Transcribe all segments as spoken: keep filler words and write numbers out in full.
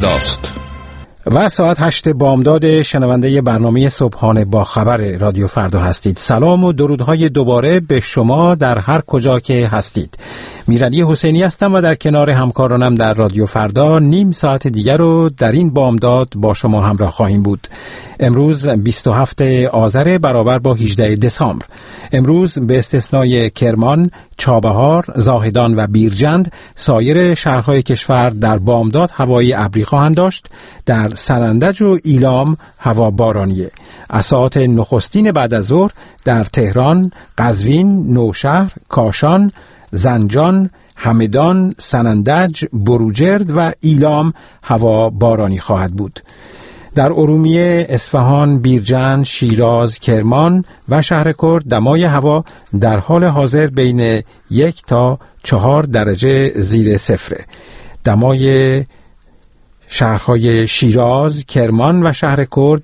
فرداست و ساعت هشت بامداد. شنونده برنامه صبحانه با خبر رادیو فردا هستید. سلام و درودهای دوباره به شما در هر کجا که هستید. میرعلی حسینی هستم و در کنار همکارانم در رادیو فردا نیم ساعت دیگر رو در این بامداد با شما همراه خواهیم بود. امروز بیست و هفتم آذر برابر با هجدهم دسامبر. امروز به استثنای کرمان، چابهار، زاهدان و بیرجند سایر شهرهای کشور در بامداد هوای ابری خواهند داشت. در سنندج و ایلام هوا بارانیه. از ساعات نخستین بعد از ظهر در تهران، قزوین، نوشهر، کاشان، زنجان، همدان، سنندج، بروجرد و ایلام هوا بارانی خواهد بود. در ارومیه، اصفهان، بیرجند، شیراز، کرمان و شهرکرد دمای هوا در حال حاضر بین یک تا چهار درجه زیر صفره. دمای شهرهای شیراز، کرمان و شهرکرد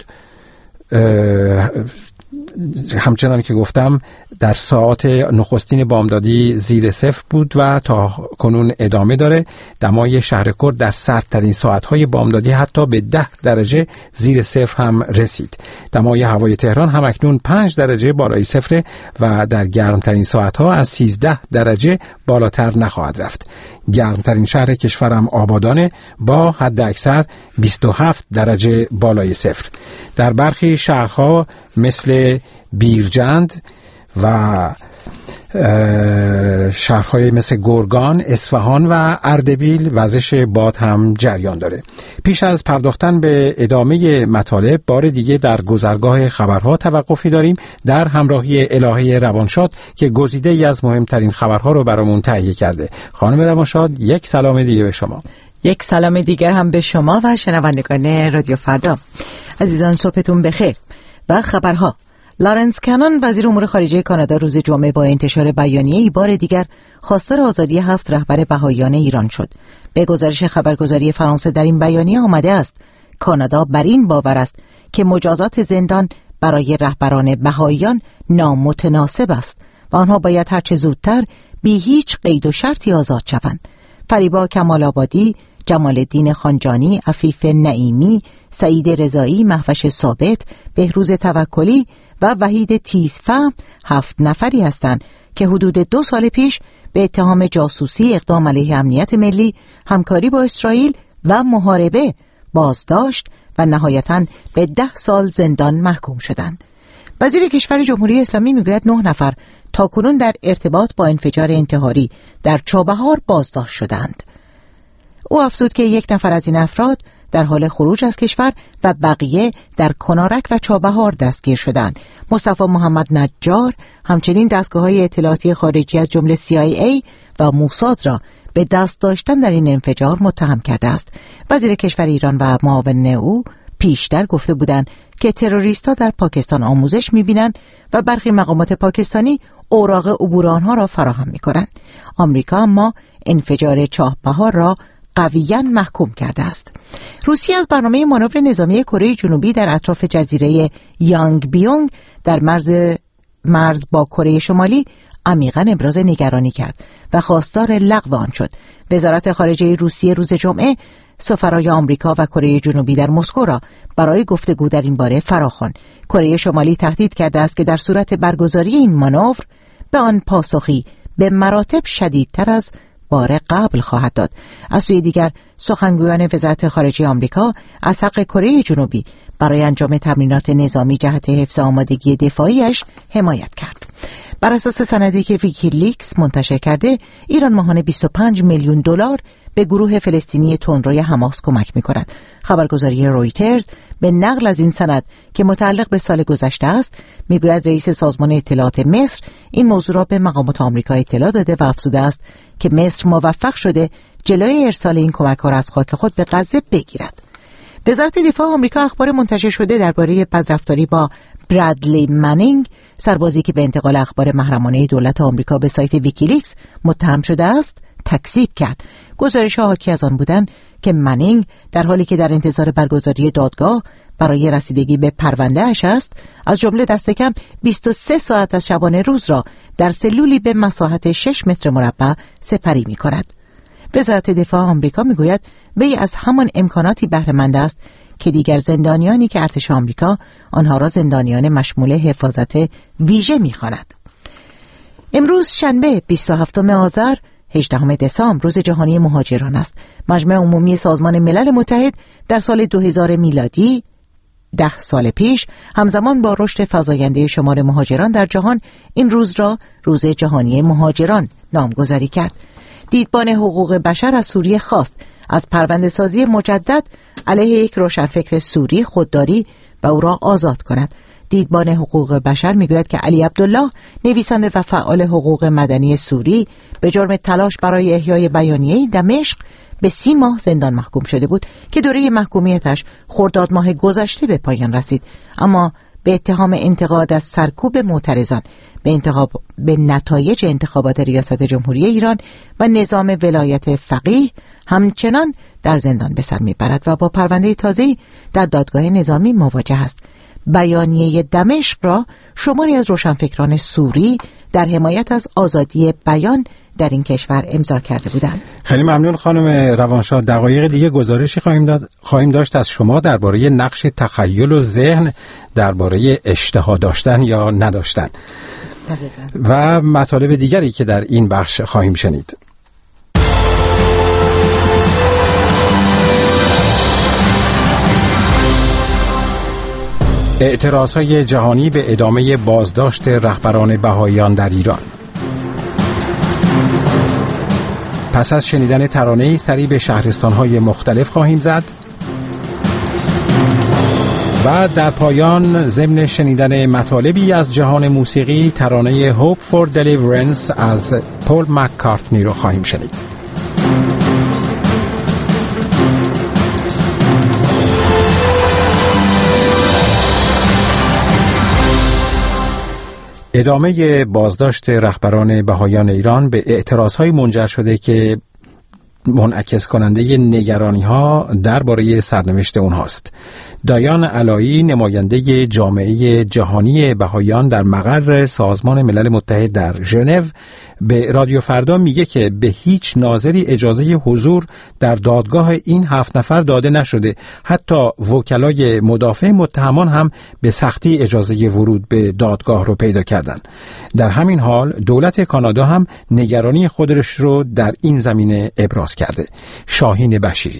همچنان که گفتم در ساعات نخستین بامدادی زیر صفر بود و تا کنون ادامه داره. دمای شهرکرد در سردترین ساعتهای بامدادی حتی به ده درجه زیر صفر هم رسید. دمای هوای تهران هم اکنون پنج درجه بالای صفر و در گرمترین ساعتها از سیزده درجه بالاتر نخواهد رفت. گرمترین شهر کشورم آبادانه با حد اکثر بیست و هفت درجه بالای صفر. در برخی شهرها مثل بیرجند و شهرهای مثل گرگان، اصفهان و اردبیل وزش باد هم جریان داره. پیش از پرداختن به ادامه مطالب بار دیگه در گذرگاه خبرها توقفی داریم در همراهی الهه روانشاد که گزیده ای از مهمترین خبرها رو برامون تهیه کرده. خانم روانشاد، یک سلام دیگه به شما. یک سلام دیگر هم به شما و شنوندگان رادیو فردا. عزیزان صبحتون بخیر. و خبرها: لارنس کنان وزیر امور خارجه کانادا روز جمعه با انتشار بیانیه‌ای بار دیگر خواستار آزادی هفت رهبر بهائیان ایران شد. به گزارش خبرگزاری فرانسه در این بیانیه آمده است کانادا بر این باور است که مجازات زندان برای رهبران بهائیان نامتناسب است و آنها باید هرچه زودتر بی هیچ قید و شرطی آزاد شوند. فریبا کمال آبادی، جمال الدین خانجانی، عفیف نعیمی، سعید رضایی، مهوش ثابت، بهروز توکلی و وحید تیزفهم هفت نفری هستند که حدود دو سال پیش به اتهام جاسوسی، اقدام علیه امنیت ملی، همکاری با اسرائیل و محاربه بازداشت و نهایتاً به ده سال زندان محکوم شدند. وزیر کشور جمهوری اسلامی میگوید نه نفر تاکنون در ارتباط با انفجار انتحاری در چابهار بازداشت شدند. او افزود که یک نفر از این افراد در حال خروج از کشور و بقیه در کنارک و چابهار دستگیر شدند. مصطفی محمد نجار همچنین دستگاه‌های اطلاعاتی خارجی از جمله سی آی ای و موساد را به دست داشتن در این انفجار متهم کرده است. وزیر کشور ایران و معاون او پیشتر گفته بودند که تروریست‌ها در پاکستان آموزش می‌بینند و برخی مقامات پاکستانی اوراق عبور آنها را فراهم می‌کنند. آمریکا اما انفجار چابهار را قویاً محکوم کرده است. روسیه از برنامه مانور نظامی کره جنوبی در اطراف جزیره یانگ بیونگ در مرز مرز با کره شمالی عمیقاً ابراز نگرانی کرد و خواستار لغو آن شد. وزارت خارجه روسیه روز جمعه سفرای آمریکا و کره جنوبی در مسکو را برای گفتگو در این باره فراخواند. کره شمالی تهدید کرده است که در صورت برگزاری این مانور به آن پاسخی به مراتب شدیدتر از بار قبل خواهد داد. از سوی دیگر سخنگویان وزارت خارجه آمریکا از حق کره جنوبی برای انجام تمرینات نظامی جهت حفظ آمادگی دفاعیش حمایت کرد. بر اساس سندی که ویکیلیکس منتشر کرده، ایران ماهانه بیست و پنج میلیون دلار به گروه فلسطینی تندروی حماس کمک می‌کند. خبرگزاری رویترز به نقل از این سند که متعلق به سال گذشته است میگوید رئیس سازمان اطلاعات مصر این موضوع را به مقامات آمریکا اطلاع داده و افزوده است که مصر موفق شده جلوی ارسال این کمک‌ها را از خاک خود به غزه بگیرد. وزارت دفاع آمریکا اخبار منتشر شده درباره بدرفتاری با برادلی منینگ، سربازی که به انتقال اخبار محرمانه دولت آمریکا به سایت ویکیلیکس متهم شده است، تکذیب کرد. گزارش‌ها حاکی از آن بودند که منینگ در حالی که در انتظار برگزاری دادگاه برای رسیدگی به پرونده اش است، از جمله دست کم بیست و سه ساعت از شبانه روز را در سلولی به مساحت شش متر مربع سپری می‌کند. وزارت دفاع آمریکا میگوید وی از همان امکاناتی بهره مند است که دیگر زندانیانی که ارتش آمریکا آنها را زندانیان مشمول حفاظت ویژه می‌خواند. امروز شنبه بیست و هفتم آذر هجدهم دسامبر روز جهانی مهاجران است. مجمع عمومی سازمان ملل متحد در سال دو هزار میلادی ده سال پیش همزمان با رشد فزاینده شمار مهاجران در جهان این روز را روز جهانی مهاجران نامگذاری کرد. دیدبان حقوق بشر از سوریه خواست از پرونده‌سازی مجدد علیه یک روشنفکر سوری خودداری و او را آزاد کند. دیدبان حقوق بشر میگوید که علی عبدالله، نویسنده و فعال حقوق مدنی سوری، به جرم تلاش برای احیای بیانیه‌ای دمشق به سی ماه زندان محکوم شده بود که دوره محکومیتش خرداد ماه گذشته به پایان رسید، اما به اتهام انتقاد از سرکوب معترضان به انتخاب به نتایج انتخابات ریاست جمهوری ایران و نظام ولایت فقیه همچنان در زندان به سر میبرد و با پرونده تازه‌ای در دادگاه نظامی مواجه است. بیانیه دمشق را شماری از روشنفکران سوری در حمایت از آزادی بیان در این کشور امضا کرده بودند. خیلی ممنون خانم روانشاه. دقایق دیگه گزارشی خواهیم داد خواهیم داشت از شما درباره نقش تخیل و ذهن درباره اشتها داشتن یا نداشتن دقیقا. و مطالب دیگری که در این بخش خواهیم شنید. اعتراضهای جهانی به ادامه بازداشت رهبران بهائیان در ایران. پس از شنیدن ترانه‌ای سری به شهرستان‌های مختلف خواهیم زد و در پایان ضمن شنیدن مطالبی از جهان موسیقی ترانه Hope for Deliverance از پول مک‌کارتنی رو خواهیم شنید. ادامه بازداشت رهبران بهائیان ایران به اعتراضهای منجر شده که منعکس کننده نگرانی‌ها درباره سرنوشت اونهاست. دایان علایی، نماینده جامعه جهانی بهائیان در مقر سازمان ملل متحد در ژنو، به رادیو فردا میگه که به هیچ ناظری اجازه حضور در دادگاه این هفت نفر داده نشده. حتی وکلای مدافع متهمان هم به سختی اجازه ورود به دادگاه رو پیدا کردن. در همین حال دولت کانادا هم نگرانی خودش رو در این زمینه ابراز کرده. شاهین بشیری،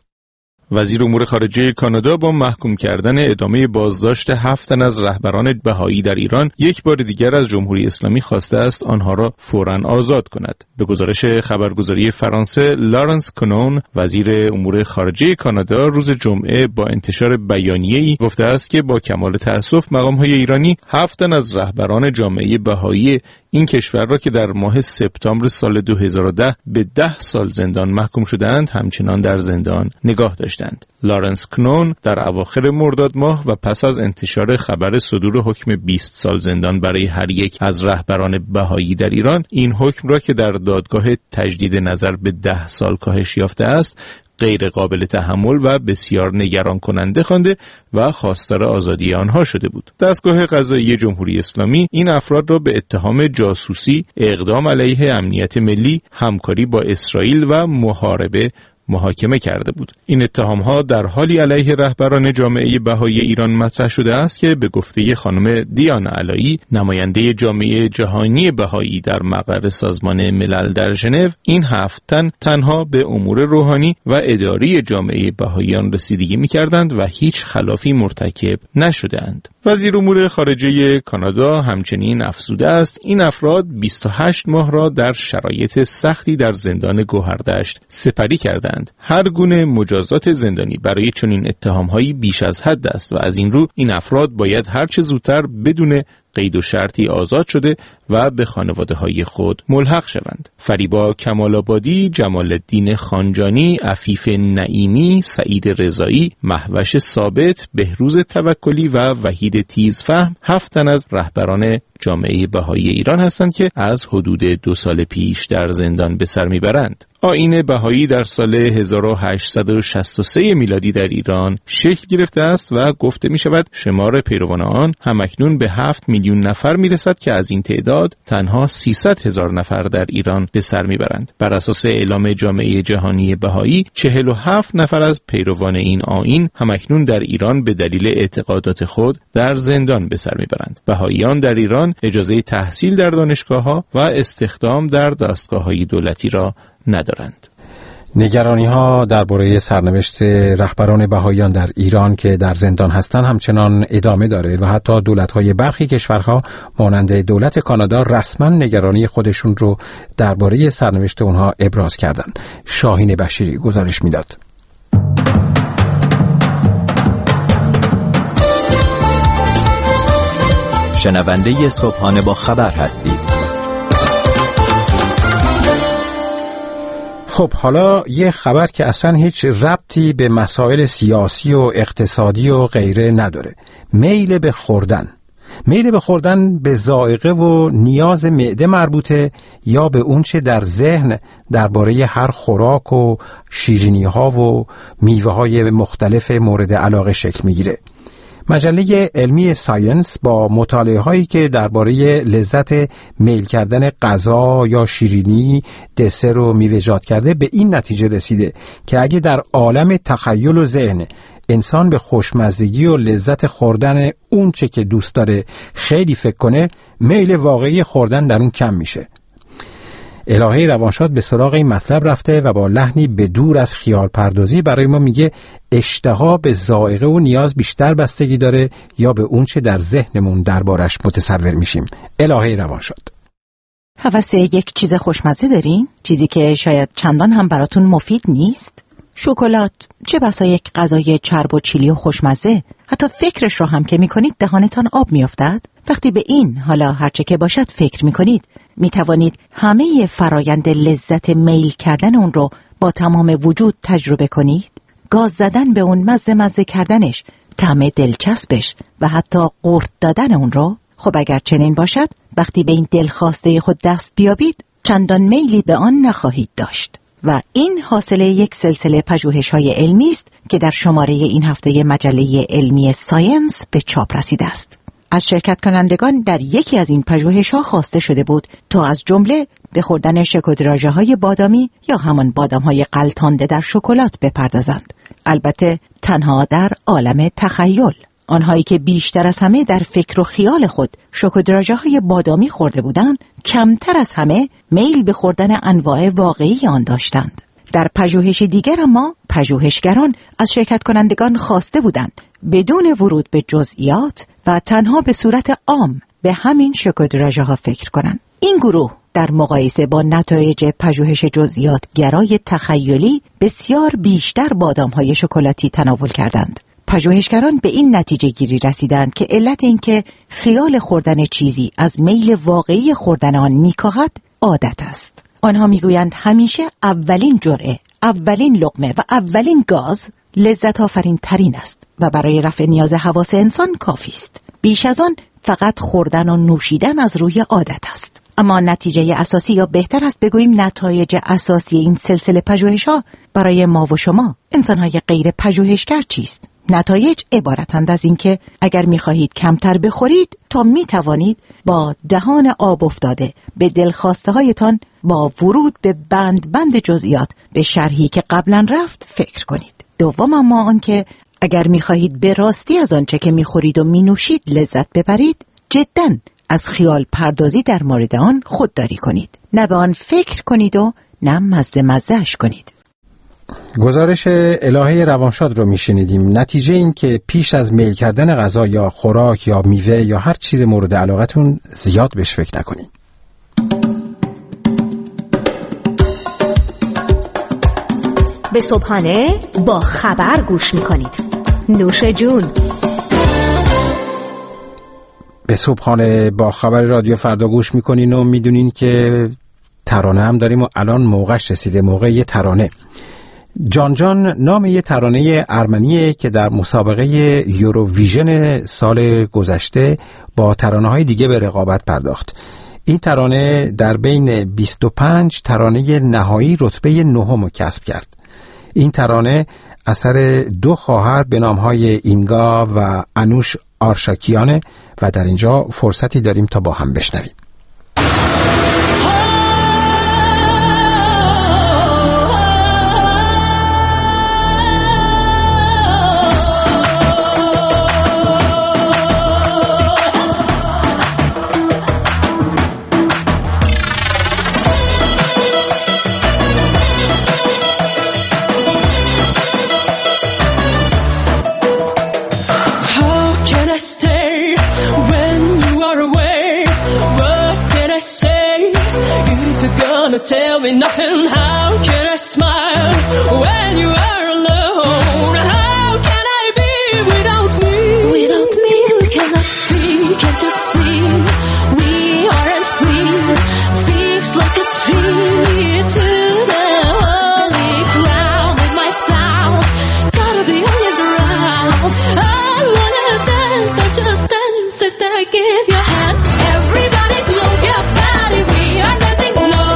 وزیر امور خارجه کانادا، با محکوم کردن ادامه بازداشت هفت تن از رهبران بهایی در ایران یک بار دیگر از جمهوری اسلامی خواسته است آنها را فوراً آزاد کند. به گزارش خبرگزاری فرانسه، لارنس کنون، وزیر امور خارجه کانادا، روز جمعه با انتشار بیانیه‌ای گفته است که با کمال تأسف مقام‌های ایرانی هفت تن از رهبران جامعه بهایی این کشور را که در ماه سپتامبر سال دو هزار و ده به ده سال زندان محکوم شدند همچنان در زندان نگاه داشتند. لارنس کنون در اواخر مرداد ماه و پس از انتشار خبر صدور حکم بیست سال زندان برای هر یک از رهبران بهایی در ایران، این حکم را که در دادگاه تجدید نظر به ده سال کاهش یافته است غیر قابل تحمل و بسیار نگران کننده خوانده و خواستار آزادی آنها شده بود. دستگاه قضایی جمهوری اسلامی این افراد را به اتهام جاسوسی، اقدام علیه امنیت ملی، همکاری با اسرائیل و محاربه محاکمه کرده بود. این اتهام‌ها در حالی علیه رهبران جامعه بهایی ایران مطرح شده است که به گفته خانم دیان علایی، نماینده جامعه جهانی بهایی در مقر سازمان ملل در ژنو، این هفت تن تنها به امور روحانی و اداری جامعه بهاییان رسیدگی می‌کردند و هیچ خلافی مرتکب نشدند. وزیر امور خارجه کانادا همچنین افزوده است این افراد بیست و هشت ماه را در شرایط سختی در زندان گوهردشت سپری کردند. هر گونه مجازات زندانی برای چنین اتهام‌هایی بیش از حد است و از این رو این افراد باید هر چه زودتر بدون قید و شرطی آزاد شده و به خانواده‌های خود ملحق شوند. فریبا کمال‌آبادی، جمال الدین خانجانی، عفیف نعیمی، سعید رضایی، مهوش ثابت، بهروز توکلی و وحید تیزفهم هفت تن از رهبران جامعه بهایی ایران هستند که از حدود دو سال پیش در زندان به سر میبرند. آیین بهایی در سال هزار و هشتصد و شصت و سه میلادی در ایران شکل گرفته است و گفته می شود شمار پیروان آن همکنون به هفت میلیون نفر می رسد که از این تعداد تنها سیصد هزار نفر در ایران به سر می برند. بر اساس اعلام جامعه جهانی بهایی چهل و هفت نفر از پیروان این آیین همکنون در ایران به دلیل اعتقادات خود در زندان به سر می برند. بهاییان در ایران اجازه تحصیل در دانشگاه‌ها و استخدام در دستگاه‌های دولتی را ندارند. نگرانی ها درباره سرنوشت رهبران بهاییان در ایران که در زندان هستند همچنان ادامه داره و حتی دولت‌های برخی کشورها مانند دولت کانادا رسما نگرانی خودشون رو درباره سرنوشت اونها ابراز کردند. شاهین بشیری گزارش میداد. شنونده صبحانه با خبر هستید. خب حالا یه خبر که اصلا هیچ ربطی به مسائل سیاسی و اقتصادی و غیره نداره. میل به خوردن. میل به خوردن به ذائقه و نیاز معده مربوطه یا به اون چه در ذهن درباره هر خوراک و شیرینی ها و میوه های مختلف مورد علاقه شکل میگیره. مجله علمی ساینس با مطالعه هایی که درباره لذت میل کردن غذا یا شیرینی، دسر و میوه‌جات کرده به این نتیجه رسیده که اگه در عالم تخیل و ذهن انسان به خوشمزگی و لذت خوردن اون چه که دوست داره خیلی فکر کنه، میل واقعی خوردن در اون کم میشه. الهه روانشاد به سراغ این مطلب رفته و با لحنی به دور از خیال پردازی برای ما میگه اشتها به ذائقه و نیاز بیشتر بستگی داره یا به اون چه در ذهنمون دربارش متصور میشیم. الهه روانشاد. هوس یک چیز خوشمزه دارین؟ چیزی که شاید چندان هم براتون مفید نیست؟ شکلات، چه بسا یک غذای چرب و چیلی و خوشمزه، حتی فکرش رو هم که میکنید دهانتان آب میافتد. وقتی به این حالا هرچه که باشد فکر میکنید، میتوانید همه فرایند لذت میل کردن اون رو با تمام وجود تجربه کنید. گاز زدن به اون، مزه مزه کردنش، طعم دلچسبش و حتی قورت دادن اون رو. خب اگر چنین باشد، وقتی به این دلخواسته خود دست بیابید چندان میلی به آن نخواهید داشت. و این حاصل یک سلسله پژوهش‌های علمی است که در شماره این هفته مجله علمی ساینس به چاپ رسیده است. از شرکت کنندگان در یکی از این پژوهش‌ها خواسته شده بود تا از جمله به خوردن شکردراژه‌های بادامی یا همان بادام‌های غلتانده در شکلات بپردازند. البته تنها در عالم تخیل. آنهایی که بیشتر از همه در فکر و خیال خود شکردراژه‌های بادامی خورده بودند، کمتر از همه میل به خوردن انواع واقعی آن داشتند. در پژوهش دیگر اما پژوهشگران از شرکت کنندگان خواسته بودند بدون ورود به جزئیات و تنها به صورت عام به همین شکردراژه‌ها فکر کنند. این گروه در مقایسه با نتایج پژوهش جزئیات گرای تخیلی بسیار بیشتر بادام‌های شکلاتی تناول کردند. پژوهشگران به این نتیجه گیری رسیدند که علت این که خیال خوردن چیزی از میل واقعی خوردن آن میکاهد عادت است. آنها میگویند همیشه اولین جرعه، اولین لقمه و اولین گاز لذت آفرین ترین است و برای رفع نیاز حواس انسان کافی است. بیش از آن فقط خوردن و نوشیدن از روی عادت است. اما نتیجه اساسی، یا بهتر است بگوییم نتایج اساسی این سلسله پژوهش‌ها برای ما و شما انسان‌های غیر پژوهشگر چیست؟ نتایج عبارتند از این که اگر می‌خواهید کمتر بخورید تا می‌توانید با دهان آب افتاده به دلخواسته هایتان با ورود به بند بند جزئیات به شرحی که قبلا رفت فکر کنید. دوم اما آن که اگر می‌خواهید به راستی از آنچه که می‌خورید و می‌نوشید لذت ببرید، جداً از خیال پردازی در مورد آن خودداری کنید. نه به آن فکر کنید و نه مزه مزه‌اش کنید. گزارش الهه روانشاد رو میشنیدیم. نتیجه این که پیش از میل کردن غذا یا خوراک یا میوه یا هر چیز مورد علاقتون زیاد بهش فکر نکنید. به صبحانه با خبر گوش میکنید. نوش جون. به صبحانه با خبر رادیو فردا گوش میکنین و میدونین که ترانه هم داریم و الان موقعش رسیده، موقع یه ترانه. جان جان نام یه ترانه ارمنیه که در مسابقه یوروویژن سال گذشته با ترانه‌های دیگه به رقابت پرداخت. این ترانه در بین بیست و پنج ترانه نهایی رتبه نهم کسب کرد. این ترانه اثر دو خواهر به نامهای اینگا و انوش آرشاکیانه و در اینجا فرصتی داریم تا با هم بشنویم. Tell me nothing, how can I smile when you are alone? How can I be without me? Without me we cannot be, can't you see? We aren't free, fixed like a tree to the holy ground. With my sound, gotta be always around. I wanna dance, don't just dance, sister, give your hand. Everybody move your body, we are dancing.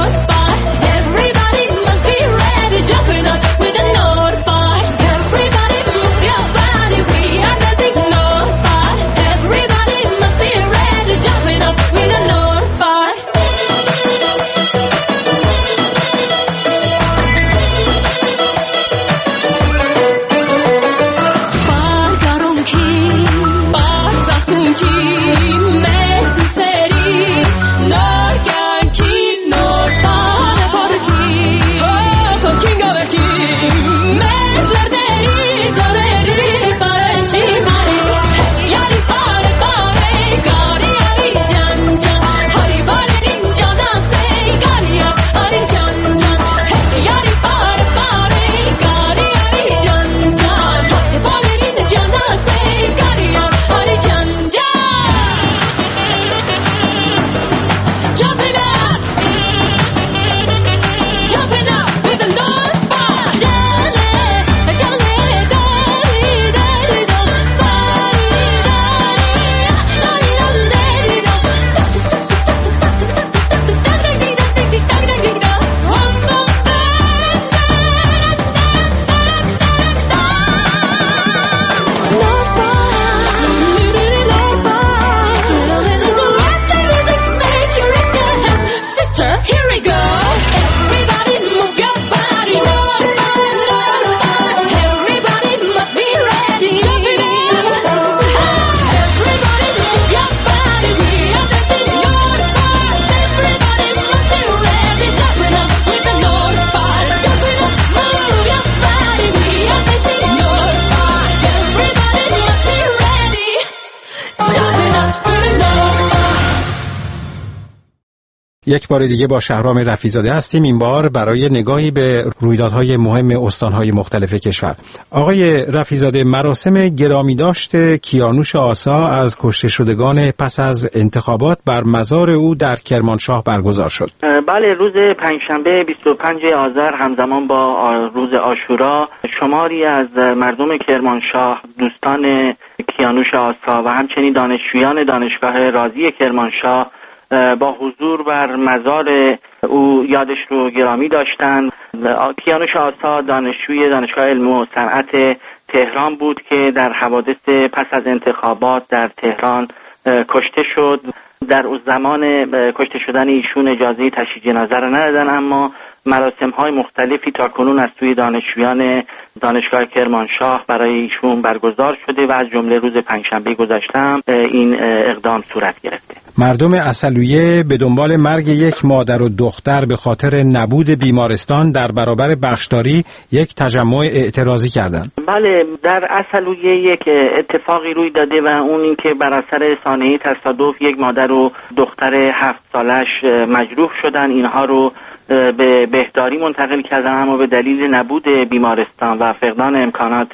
یک بار دیگه با شهرام رفیع‌زاده هستیم، این بار برای نگاهی به رویدادهای مهم استانهای مختلف کشور. آقای رفیع‌زاده، مراسم گرامیداشت کیانوش آسا از کشته شدگان پس از انتخابات بر مزار او در کرمانشاه برگزار شد. بله، روز پنجشنبه بیست و پنجم آذر همزمان با روز عاشورا شماری از مردم کرمانشاه، دوستان کیانوش آسا و همچنین دانشجویان دانشگاه رازی کرمانشاه با حضور بر مزار او یادش رو گرامی داشتند. کیانوش آسا دانشجوی دانشگاه علم و صنعت تهران بود که در حوادث پس از انتخابات در تهران کشته شد. در اون زمان کشته شدن ایشون اجازه تشییع جنازه را ندادن، اما مراسم‌های مختلفی تا کنون از سوی دانشجویان دانشگاه کرمانشاه برای ایشون برگزار شده و از جمله روز پنجشنبه گذشته هم این اقدام صورت گرفته. مردم عسلویه به دنبال مرگ یک مادر و دختر به خاطر نبود بیمارستان در برابر بخشداری یک تجمع اعتراضی کردند. بله، در عسلویه یک اتفاقی روی داده و اون این که بر اثر سانحه تصادف یک مادر و دختر هفت سالش مجروح شدن. اینها رو به بهداری منتقل کردن، اما به دلیل نبود بیمارستان و فقدان امکانات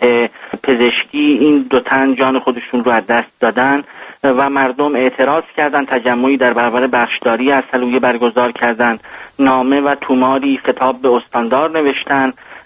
پزشکی این دو تن جان خودشون رو از دست دادن و مردم اعتراض کردند. تجمعی در برابر بخشداری عسلویه برگزار کردند، نامه و توماری خطاب به استاندار نوشتن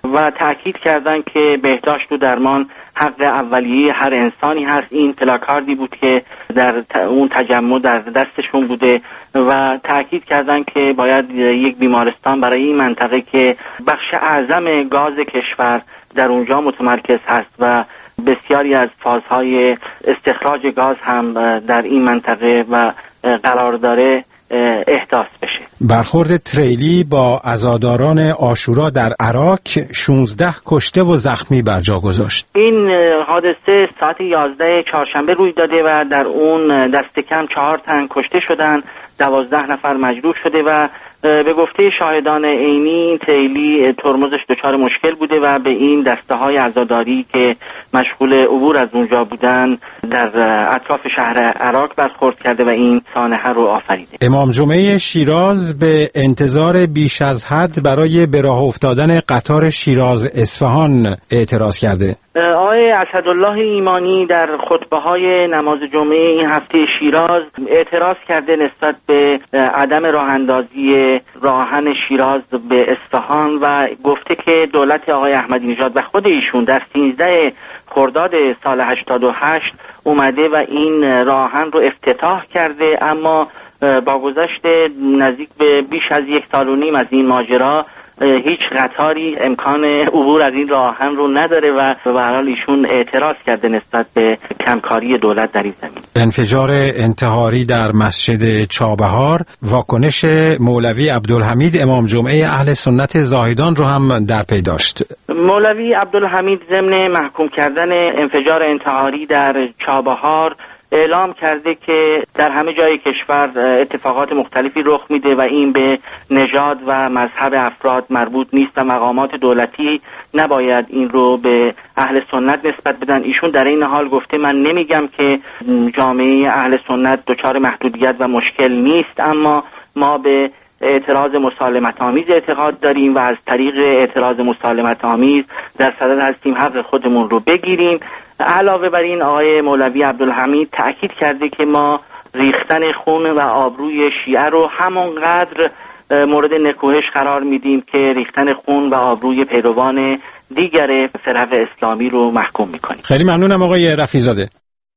و تأکید کردن که بهداشت و درمان حق اولیه هر انسانی هست. این پلاکاردی بود که در اون تجمع در دستشون بوده و تأکید کردن که باید یک بیمارستان برای این منطقه که بخش اعظم گاز کشور در اونجا متمرکز هست و بسیاری از فازهای استخراج گاز هم در این منطقه و قرار داره احداث بشه. برخورد تریلی با عزاداران عاشورا در عراق شانزده کشته و زخمی بر جا گذاشت. این حادثه ساعت یازده چهارشنبه روی داده و در اون دست کم چهار تن کشته شدن، دوازده نفر مجروح شده و به گفته شاهدان عینی این تریلی ترمزش دچار مشکل بوده و به این دسته های عزاداری که مشغول عبور از اونجا بودن در اطراف شهر عراق برخورد کرده و این سانحه رو آفریده. امام جمعه شیراز به انتظار بیش از حد برای به راه افتادن قطار شیراز اصفهان اعتراض کرده. آقای اسدالله ایمانی در خطبه‌های نماز جمعه این هفته شیراز اعتراض کرده نسبت به عدم راه اندازی راهن شیراز به اصفهان و گفته که دولت آقای احمدی نژاد و خود ایشون در سیزده خرداد سال هشتاد و هشت اومده و این راهن رو افتتاح کرده، اما با گذشت نزدیک به بیش از یک سال و نیم از این ماجرا هیچ قطاری امکان عبور از این راهن رو نداره و به هر حال ایشون اعتراض کرده نسبت به کمکاری دولت در این زمین. انفجار انتحاری در مسجد چابهار، واکنش مولوی عبدالحمید امام جمعه اهل سنت زاهدان رو هم در پی داشت. مولوی عبدالحمید ضمن محکوم کردن انفجار انتحاری در چابهار اعلام کرده که در همه جای کشور اتفاقات مختلفی رخ میده و این به نژاد و مذهب افراد مربوط نیست و مقامات دولتی نباید این رو به اهل سنت نسبت بدن. ایشون در این حال گفته من نمیگم که جامعه اهل سنت دچار محدودیت و مشکل نیست، اما ما به اعتراض مسالمت آمیز اعتقاد داریم و از طریق اعتراض مسالمت آمیز در صدد هستیم حق خودمون رو بگیریم. علاوه بر این آقای مولوی عبدالحمید تأکید کرده که ما ریختن خون و آبروی شیعه رو همانقدر مورد نکوهش قرار میدیم که ریختن خون و آبروی پیروان دیگر فرق اسلامی رو محکوم میکنیم. خیلی ممنونم آقای رفیع‌زاده.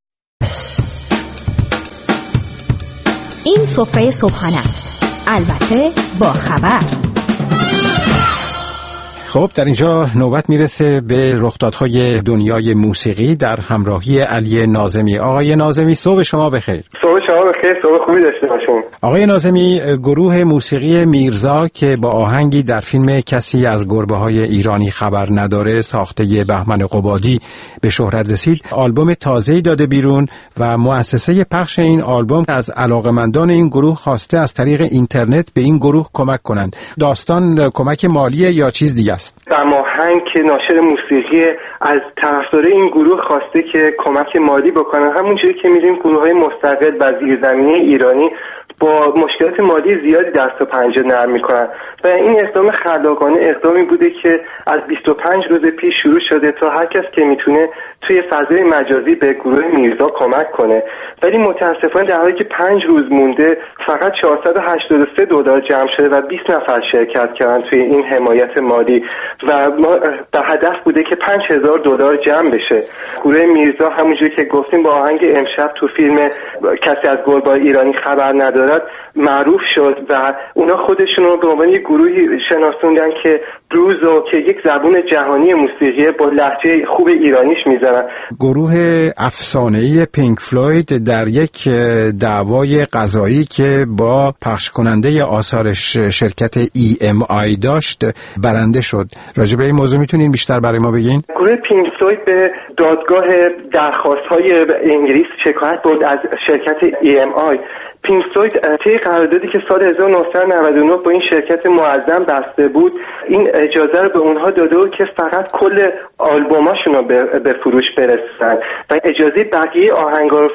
این سفره صبحانه است، البته با خبر. خب در اینجا نوبت میرسه به رخدادهای دنیای موسیقی در همراهی علی ناظمی. آقای ناظمی صبح شما بخیر. صبح شما بخیر، صبح خوبی داشته باشین. آقای ناظمی، گروه موسیقی میرزا که با آهنگی در فیلم کسی از گربه‌های ایرانی خبر نداره ساخته بهمن قبادی به شهرت رسید، آلبوم تازه‌ای داده بیرون و مؤسسه پخش این آلبوم از علاقه‌مندان این گروه خواسته از طریق اینترنت به این گروه کمک کنند. داستان کمک مالی یا چیز دیگه است؟ هماهنگ که ناشر موسیقی از طرفدارای این گروه خواسته که کمک مالی بکنن، همونجوری که می‌بینیم گروه‌های مستقل و زیرزمینی ایرانی با مشکلات مالی زیادی دست و پنجه نرم میکنن و این اقدام خلاقانه اقدامی بوده که از بیست و پنج روز پیش شروع شده تا هر کس که میتونه توی فضای مجازی به گروه میرزا کمک کنه، ولی متاسفانه در حالی که پنج روز مونده فقط چهارصد و هشتاد و سه دلار جمع شده و بیست نفر شرکت کردن توی این حمایت مالی و ما به هدف بوده که پنج هزار دلار جمع بشه. گروه میرزا همونجوری که گفتیم با آهنگ امشب تو فیلم کسی از گربه‌های ایرانی خبر ندارد معروف شد و اونا خودشون رو به عنوان یک گروهی شناسوندن که بلوز و که یک زبون جهانی موسیقی با لهجه خوب ایرانیش میزنن. گروه افسانه‌ای پینک فلوید در یک دعوای قضایی که با پخش کننده آثارش شرکت ای ام آی داشت برنده شد. راجع به این موضوع میتونین بیشتر برای ما بگین؟ گروه پینک فلوید به دادگاه درخواست‌های انگلیس شکایت برد از شرکت ای ام آی. پینک فلوید طی قراردادی که سال هزار و نهصد و نود و نه با این شرکت معظم بسته بود این اجازه رو به اونها داده بود که فقط کل آلبوماشون رو به فروش برسونن و اجازه بقیه آهنگا رو فروختن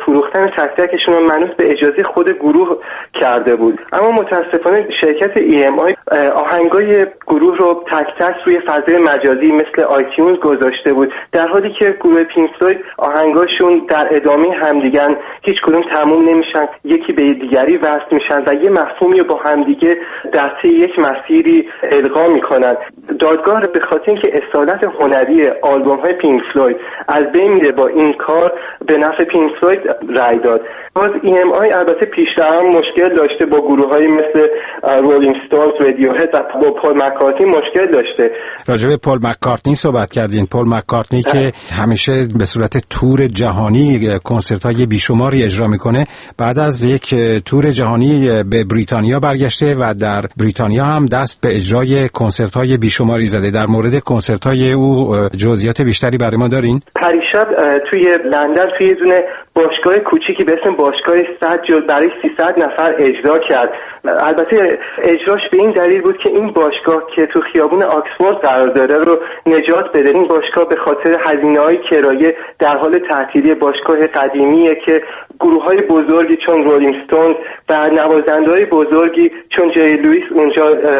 تک تکشون رو منوط به اجازه خود گروه کرده بود. اما متاسفانه شرکت ای ام آی آهنگای گروه رو تک تک روی فضای مجازی مثل آیتیونز گذاشته بود، در حالی که گروه پینک فلوید آهنگاشون در ادامه همدیگن، هیچ کدوم تموم نمیشن، یکی به دیگری وصل میشن و یه مفهومی با همدیگه در طی یک مسیری القا میکنن. دادگاه به خاطر اینکه اصالت هنری آلبوم های پینک فلوید از بین میره با این کار به نفع پینک فلوید رای داد. باز ای ام آی البته پیشتر هم مشکل داشته با گروه های مثل رولینگ استونز، رادیوهد و با پول مکارتنی مشکل داشته. راجع به پول مکارتنی صحبت کردین. پول مکارتنی که همیشه به صورت تور جهانی کنسرت‌های بیشماری اجرا میکنه، بعد از یک تور جهانی به بریتانیا برگشته و در بریتانیا هم دست به اجرای کنسرت‌های بیشماری زده. در مورد کنسرت‌های او جزئیات بیشتری برای ما دارین؟ پریشب توی لندن توی دونه باشگاه کوچیکی به اسم باشگاه صد جل برای سیصد نفر اجرا کرد. البته اجراش به این دلیل بود که این باشگاه که تو خیابون آکسفورد قرار داره رو نجات بده. این باشگاه به خاطر هزینه‌های کرایه در حال تعطیلی، باشگاه قدیمیه که گروه‌های بزرگی چون رولینگ استونز و نوازنده‌های بزرگی چون جی لوئیس اونجا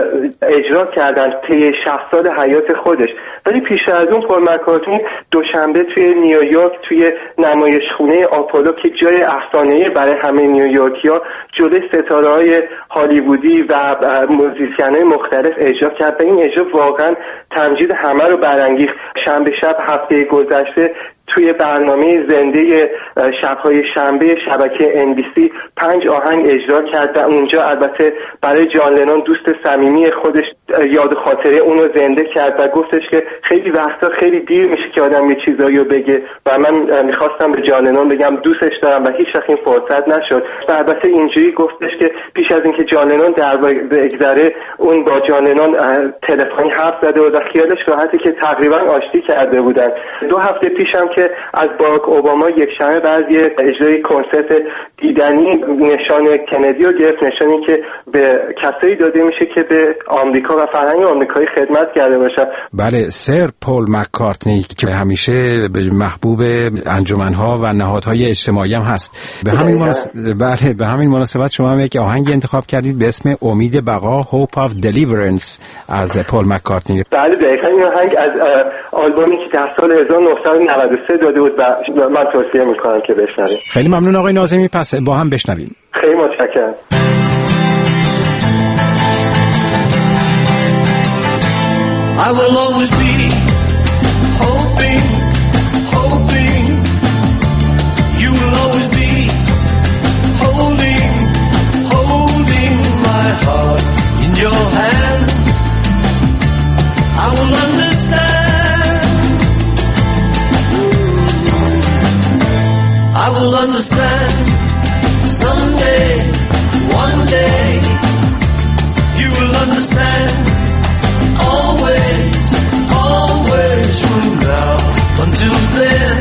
اجرا کردن طی شصت سال حیات خودش. ولی پیش از اون پول مکارتنی دوشنبه توی نیویورک توی نمایشخونه آپولو که جای افسانه‌ای برای همه نیویورکی‌ها، جلوی ستاره‌های هالیوودی و موزیسین‌های مختلف اجرا کرد و این اجرا واقعا تمجید همه رو برانگیخت. شنبه شب هفته گذشته توی برنامه زنده شب‌های شنبه شبکه ان بی سی پنج آهنگ اجرا کرد و اونجا البته برای جان لنون دوست صمیمی خودش یاد خاطره اون رو زنده کرد و گفتش که خیلی وقتا خیلی دیر میشه که آدم یه چیزایی رو بگه و من میخواستم به جان لنون بگم دوستش دارم و هیچ وقت این فرصت نشد. و البته اینجوری گفتش که پیش از اینکه جان لنون در بگذره اون با جان لنون تلفنی حرف زده و خیالش راحتی که تقریبا آشتی کرده بودن. دو هفته پیشم که از باراک اوباما یک شنبه بعد یه اجرای کنسرت دیدنی نشان کندی رو گرفت، نشانی که به کسایی داده میشه که به آمریکا و فرهنگ آمریکایی خدمت کرده باشن. بله، سر پول مکارتنی که همیشه محبوب انجمن‌ها و نهادهای اجتماعی هم هست. به همین مناسبت بله به همین مناسبت شما هم یک آهنگی انتخاب کردید به اسم امید بقا، Hope of Deliverance از پول مکارتنی. بله دقیقاً این آهنگ از آلبومی که در سال هزار و نهصد و نود و سه داده بود و من توصیه میکنم که بشنوید. خیلی ممنون آقای ناظمی، پس با هم بشنویم. خیلی متشکرم. I will always be hoping, hoping. You will always be holding, holding my heart in your hand. I will understand. I will understand someday, one day. You will understand. Always, always from now until then.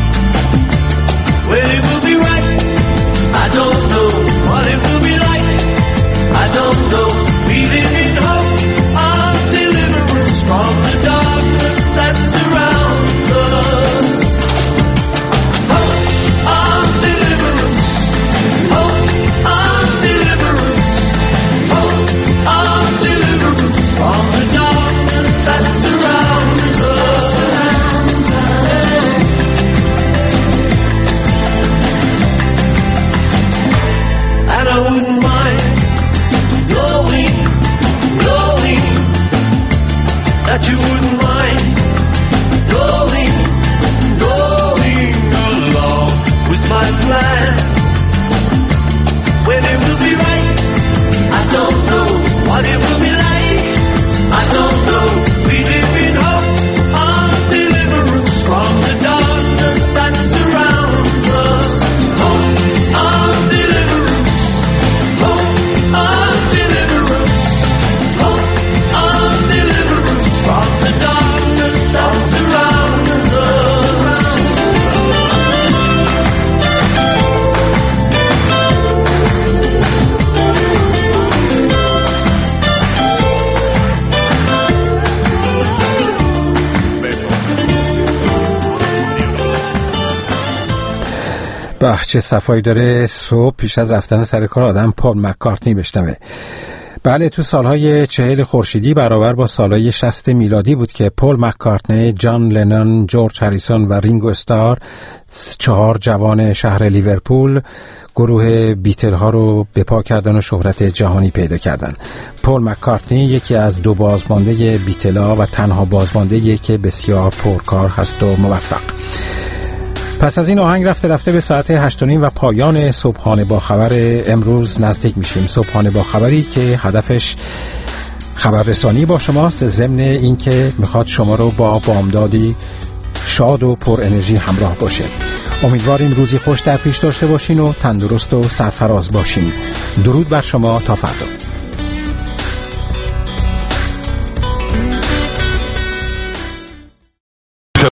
When it will be right, I don't know. What it will be like, I don't know. We live in hope of deliverance from the darkness that surrounds us. Hope of deliverance, hope of deliverance, hope of deliverance from the darkness that surrounds us. به چه صفایی داره صبح پیش از رفتن سر کار آدم پول مکارتنی بشنوه. بله، تو سالهای چهل خورشیدی برابر با سالهای شصت میلادی بود که پول مکارتنی، جان لنون، جورج هریسون و رینگو استار، چهار جوان شهر لیورپول، گروه بیتل ها رو به پا کردن و شهرت جهانی پیدا کردن. پول مکارتنی یکی از دو بازمانده بیتل ها و تنها بازمانده که بسیار پرکار هست و موفق. پس از این آهنگ رفته رفته به ساعت هشت و نیم و پایان صبحانه با خبر امروز نزدیک میشیم. صبحانه با خبری که هدفش خبررسانی با شماست، ضمن این که میخواد شما رو با بامدادی شاد و پر انرژی همراه باشه. امیدواریم روزی خوش در پیش داشته باشین و تندرست و سرفراز باشین. درود بر شما تا فردا.